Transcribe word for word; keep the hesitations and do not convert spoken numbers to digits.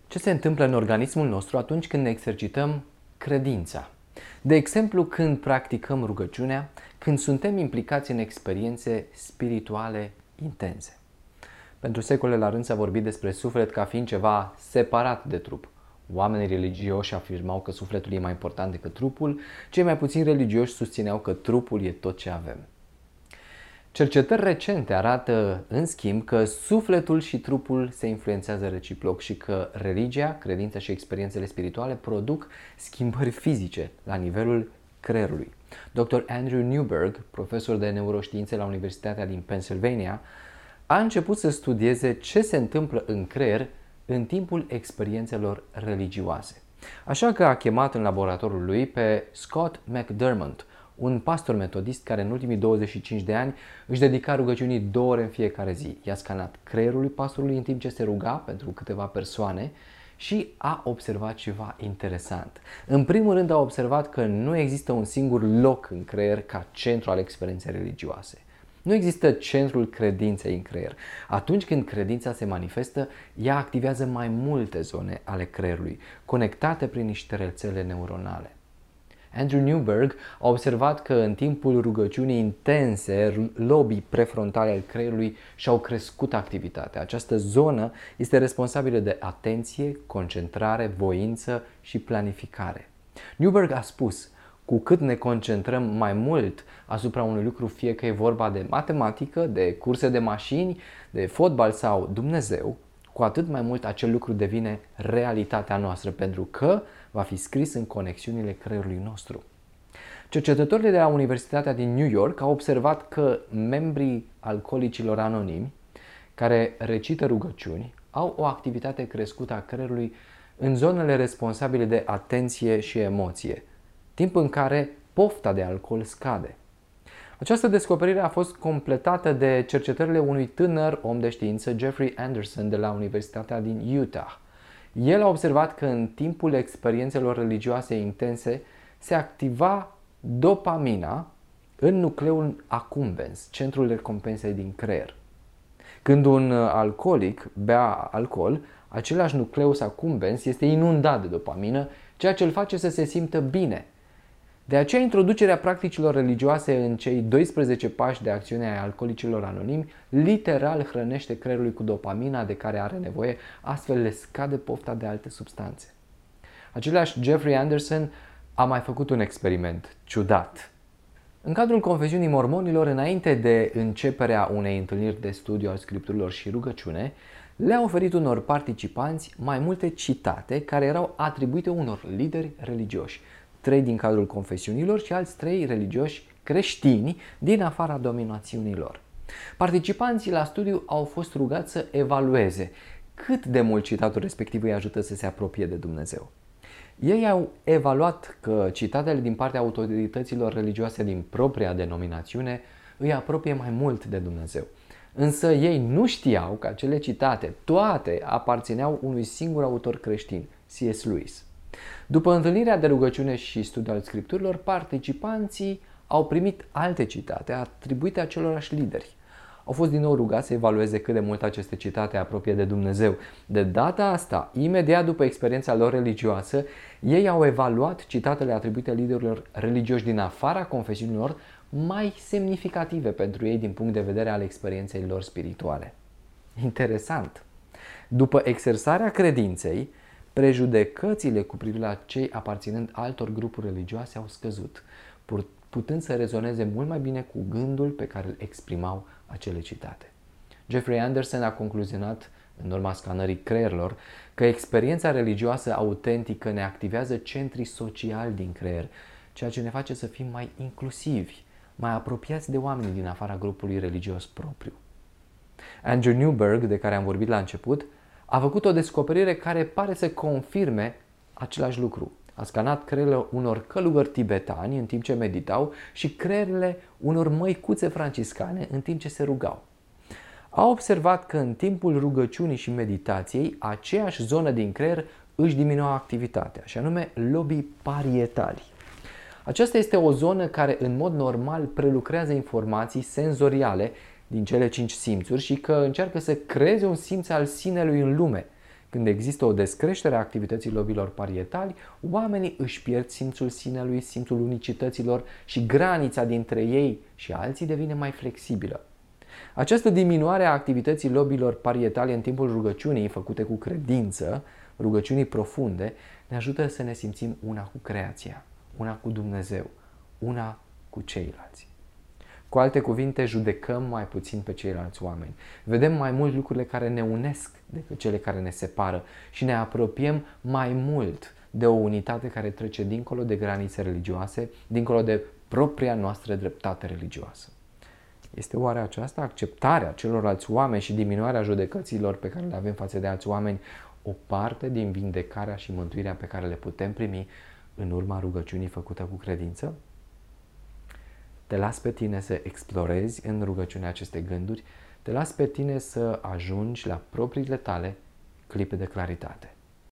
Ce se întâmplă în organismul nostru atunci când ne exercităm credința? De exemplu, când practicăm rugăciunea, când suntem implicați în experiențe spirituale intense. Pentru secole la rând s-a vorbit despre suflet ca fiind ceva separat de trup. Oamenii religioși afirmau că sufletul e mai important decât trupul, cei mai puțini religioși susțineau că trupul e tot ce avem. Cercetări recente arată, în schimb, că sufletul și trupul se influențează reciproc și că religia, credința și experiențele spirituale produc schimbări fizice la nivelul creierului. doctor Andrew Newberg, profesor de neuroștiințe la Universitatea din Pennsylvania, a început să studieze ce se întâmplă în creier în timpul experiențelor religioase. Așa că a chemat în laboratorul lui pe Scott McDermott, un pastor metodist care în ultimii douăzeci și cinci de ani își dedica rugăciunii două ore în fiecare zi. I-a scanat creierul lui pastorului în timp ce se ruga pentru câteva persoane și a observat ceva interesant. În primul rând a observat că nu există un singur loc în creier ca centru al experienței religioase. Nu există centrul credinței în creier. Atunci când credința se manifestă, ea activează mai multe zone ale creierului, conectate prin niște rețele neuronale. Andrew Newberg a observat că în timpul rugăciunii intense, lobii prefrontale al creierului și-au crescut activitatea. Această zonă este responsabilă de atenție, concentrare, voință și planificare. Newberg a spus: cu cât ne concentrăm mai mult asupra unui lucru, fie că e vorba de matematică, de curse de mașini, de fotbal sau Dumnezeu, cu atât mai mult acel lucru devine realitatea noastră, pentru că va fi scris în conexiunile creierului nostru. Cercetătorii de la Universitatea din New York au observat că membrii alcoolicilor anonimi care recită rugăciuni au o activitate crescută a creierului în zonele responsabile de atenție și emoție, timp în care pofta de alcool scade. Această descoperire a fost completată de cercetările unui tânăr om de știință, Jeffrey Anderson, de la Universitatea din Utah. El a observat că în timpul experiențelor religioase intense se activa dopamina în nucleul accumbens, centrul recompensei din creier. Când un alcoolic bea alcool, același nucleus accumbens este inundat de dopamină, ceea ce îl face să se simtă bine. De aceea, introducerea practicilor religioase în cei doisprezece pași de acțiune ai alcoolicilor anonimi literal hrănește creierul cu dopamina de care are nevoie, astfel le scade pofta de alte substanțe. Același Jeffrey Anderson a mai făcut un experiment ciudat. În cadrul confesiunii mormonilor, înainte de începerea unei întâlniri de studiu al scripturilor și rugăciune, le-a oferit unor participanți mai multe citate care erau atribuite unor lideri religioși. Trei din cadrul confesiunilor și alți trei religioși creștini din afara dominațiunii lor. Participanții la studiu au fost rugați să evalueze cât de mult citatul respectiv îi ajută să se apropie de Dumnezeu. Ei au evaluat că citatele din partea autorităților religioase din propria denominațiune îi apropie mai mult de Dumnezeu. Însă ei nu știau că acele citate, toate, aparțineau unui singur autor creștin, C S Lewis. După întâlnirea de rugăciune și studiul al scripturilor, participanții au primit alte citate atribuite acelorași lideri. Au fost din nou rugați să evalueze cât de mult aceste citate apropie de Dumnezeu. De data asta, imediat după experiența lor religioasă, ei au evaluat citatele atribuite liderilor religioși din afara confesiunilor mai semnificative pentru ei din punct de vedere al experienței lor spirituale. Interesant! După exersarea credinței, prejudecățile cu privire la cei aparținând altor grupuri religioase au scăzut, putând să rezoneze mult mai bine cu gândul pe care îl exprimau acele citate. Jeffrey Anderson a concluzionat, în urma scanării creierilor, că experiența religioasă autentică ne activează centrii sociali din creier, ceea ce ne face să fim mai inclusivi, mai apropiați de oamenii din afara grupului religios propriu. Andrew Newberg, de care am vorbit la început, a făcut o descoperire care pare să confirme același lucru. A scanat creierele unor călugări tibetani în timp ce meditau și creierele unor măicuțe franciscane în timp ce se rugau. A observat că în timpul rugăciunii și meditației, aceeași zonă din creier își diminua activitatea, și anume lobii parietali. Aceasta este o zonă care în mod normal prelucrează informații senzoriale din cele cinci simțuri și că încearcă să creeze un simț al sinelui în lume, Când există o descreștere a activității lobilor parietali, oamenii își pierd simțul sinelui, simțul unicităților și granița dintre ei și alții devine mai flexibilă. Această diminuare a activității lobilor parietali în timpul rugăciunii făcute cu credință, rugăciunii profunde, ne ajută să ne simțim una cu creația, una cu Dumnezeu, una cu ceilalți. Cu alte cuvinte, judecăm mai puțin pe ceilalți oameni. Vedem mai mult lucrurile care ne unesc decât cele care ne separă și ne apropiem mai mult de o unitate care trece dincolo de granițe religioase, dincolo de propria noastră dreptate religioasă. Este oare aceasta acceptarea celorlalți oameni și diminuarea judecăților pe care le avem față de alți oameni o parte din vindecarea și mântuirea pe care le putem primi în urma rugăciunii făcută cu credință? Te las pe tine să explorezi în rugăciune aceste gânduri, te las pe tine să ajungi la propriile tale clipe de claritate.